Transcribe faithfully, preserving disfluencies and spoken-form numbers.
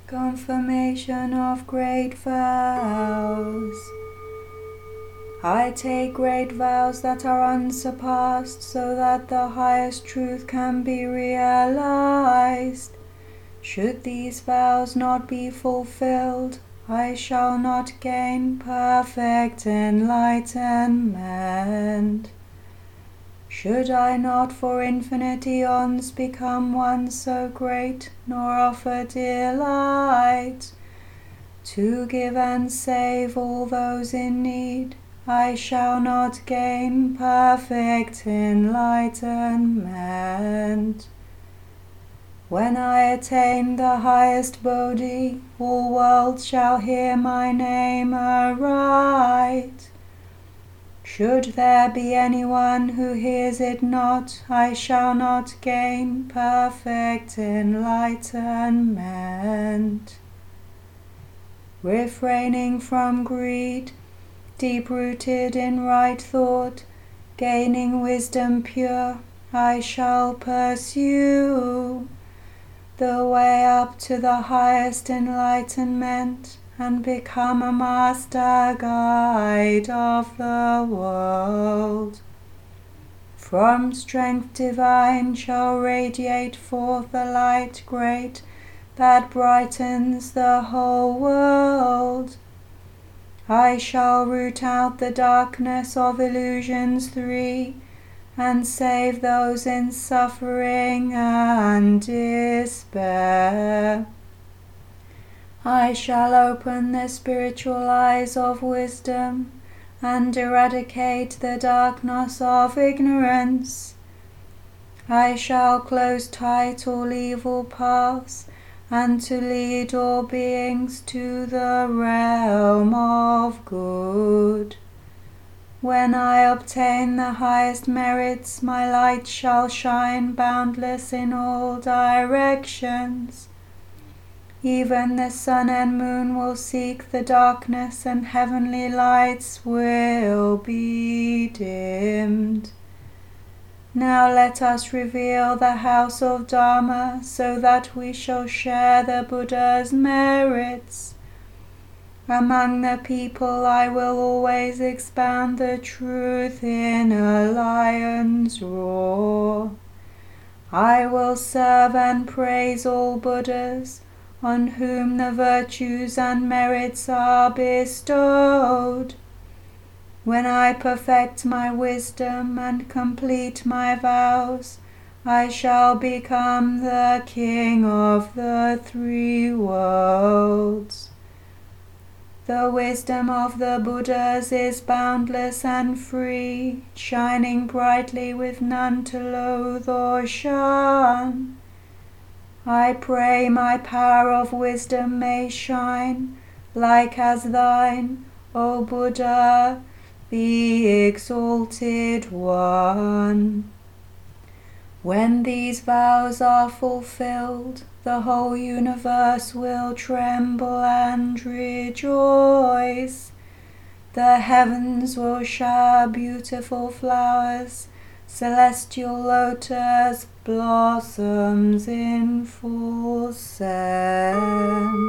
Confirmation of great vows. I take great vows that are unsurpassed, so that the highest truth can be realized. Should these vows not be fulfilled, I shall not gain perfect enlightenment. Should I not for infinite eons become one so great, nor offer delight, to give and save all those in need, I shall not gain perfect enlightenment. When I attain the highest Bodhi, all worlds shall hear my name aright. Should there be anyone who hears it not, I shall not gain perfect enlightenment. Refraining from greed, deep-rooted in right thought, gaining wisdom pure, I shall pursue the way up to the highest enlightenment, and become a master guide of the world. From strength divine shall radiate forth a light great that brightens the whole world. I shall root out the darkness of illusions three, and save those in suffering and despair. I shall open the spiritual eyes of wisdom, and eradicate the darkness of ignorance. I shall close tight all evil paths, and to lead all beings to the realm of good. When I obtain the highest merits, my light shall shine boundless in all directions. Even the sun and moon will seek the darkness, and heavenly lights will be dimmed. Now let us reveal the house of Dharma, so that we shall share the Buddha's merits. Among the people I will always expound the truth in a lion's roar. I will serve and praise all Buddhas, on whom the virtues and merits are bestowed. When I perfect my wisdom and complete my vows, I shall become the king of the three worlds. The wisdom of the Buddhas is boundless and free, shining brightly with none to loathe or shun. I pray my power of wisdom may shine, like as thine, O Buddha, the exalted one. When these vows are fulfilled, the whole universe will tremble and rejoice. The heavens will shower beautiful flowers, celestial lotus blossoms in full scent.